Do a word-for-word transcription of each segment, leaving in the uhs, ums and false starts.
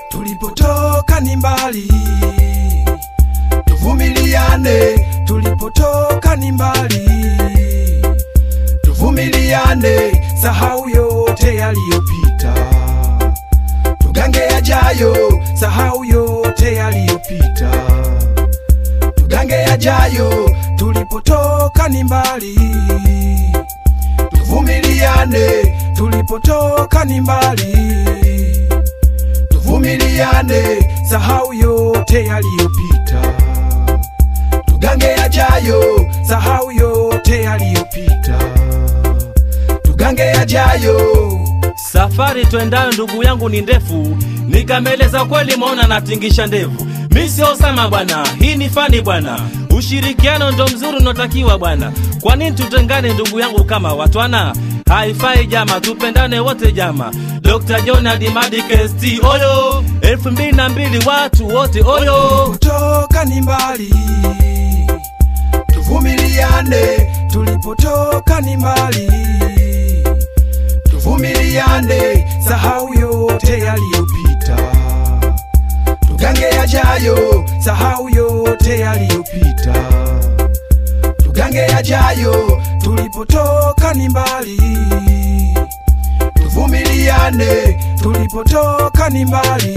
tulipotoka ni mbali, tuvumiliane, tulipotoka ni mbali, tuvumiliane, sahau yote yaliyopita, tugange yajayo, sahau yote yaliyopita, tugange yajayo, tulipotoka ni mbali, tuvumiliane, tulipotoka ni mbali, tuvumiliane, sahau yote yaliyopita, tugange yajayo, sahau yote yaliyopita, tugange yajayo. Safari tuendayo ndugu yangu ni ndefu, nikameleza kweli maona natingisha ndevu. Mimi sio Osama bwana, hii ni fani bwana, ushirikiano ndo mzuri unotakiwa bwana. Kwa nini tutengane ndugu yangu kama watwana? Haifai jama, tupendane wote jama. Doctor John Adimadi K S T oyo, elfu mbili na mbili watu wote oyo. Tulipotoka ni mbali, tuvumiliane, tulipotoka ni mbali, tuvumiliane, sahau yote yaliyopita, tugange yajayo, sahau yote yaliyopita, tugange yajayo, tulipotoka ni mbali, tuvumiliane, tulipotoka ni mbali,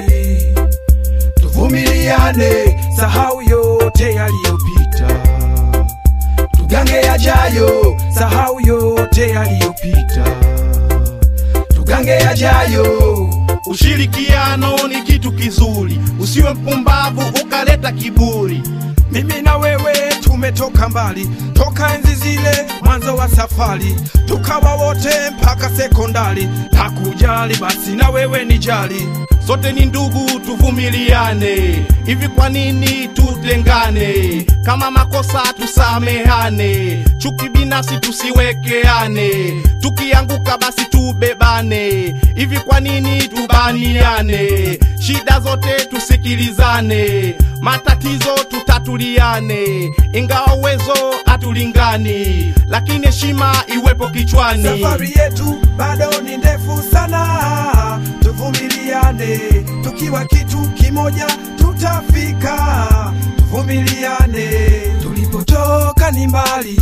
tuvumiliane, sahau yote yaliyopita, tugange yajayo, sahau yote yaliyopita, tugange yajayo. Ushirikiano ni kitu kizuri, usiwe mpumbavu ukaleta kiburi. Mimi na wewe tumetoka mbali, toka enzi zile mwanzo wa safari, tukawa wote mpaka sekondari, takujali basi na wewe nijali. Sote ni ndugu tuvumiliane, hivi kwa nini tutengane? Kama makosa tusamehane, chuki binafsi tusiwekeane, tukianguka basi tubebane, hivi kwa nini tubaniane? Shida zote tusikilizane, matatizo tutatuliane, ingawa uwezo atulingani, lakini heshima iwepo kichwani. Safari yetu bado ni ndefu sana, tuvumiliane, tukiwa kitu kimoja tutafika, tuvumiliane, tulipotoka ni mbali,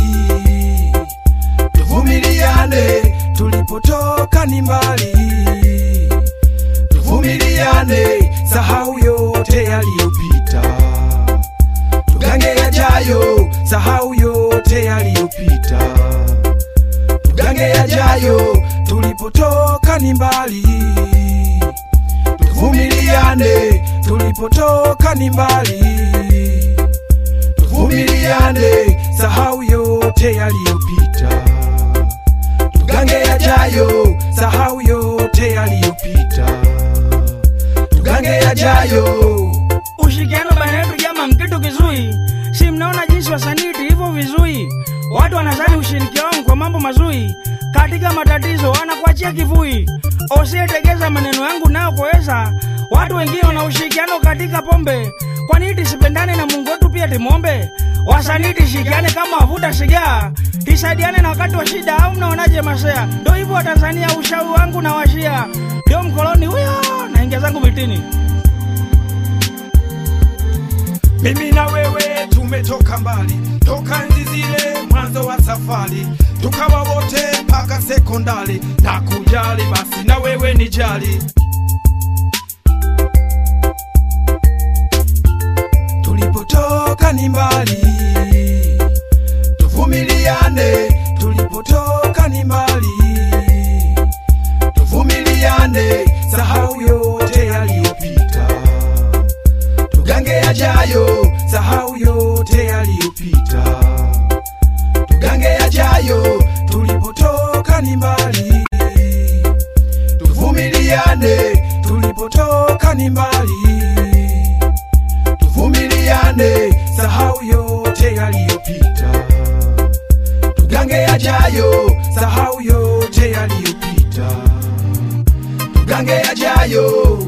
tuvumiliane, tulipotoka ni mbali, tuvumiliane, sahau yote yaliyopita, tugange yajayo, sahau yote yaliyopita, tugange yajayo, tulipotoka ni mbali, tuvumiliane, tulipotoka ni mbali, tuvumiliane, sahau yote yaliyopita, tugange yajayo, sahau yote yaliyopita, tugange yajayo. Ushirikiano baina yetu jama mkitu kizui, si mnaona jinsi wasanii hivyo vizui, watu wanazani ushirikiano kwa mambo mazui, katika matatizo wanakuachia kivui. Usiyetegeza maneno yangu nao kuweza, watu wengine wana ushirikiano katika pombe, kwa nini tisipendane na Mungu wetu pia timombe? Wasanii tishikiane kama wavuta sigaa, tisaidiane na wakati wa shida, au mnaonaje masea? Ndio hivyo wa Tanzania, ushauri wangu na washia, ndio mkoloni huyo na ingia zangu vitini. Mimi na wewe tumetoka mbali, toka enzi zile mwanzo wa safari, tukawa wote mpaka sekondari, takujali basi na wewe nijali. Tulipotoka ni mbali, tuvumiliane, tulipotoka ni mbali, tuvumiliane, sahau yote yaliyopita, tugange yajayo, sahau yote yaliyopita, tugange yajayo, tulipotoka ni mbali, tuvumiliane, tulipotoka ni mbali, tuvumiliane, sahau yote yaliyopita, tugange yajayo, sahau yote yaliyopita, tugange yajayo.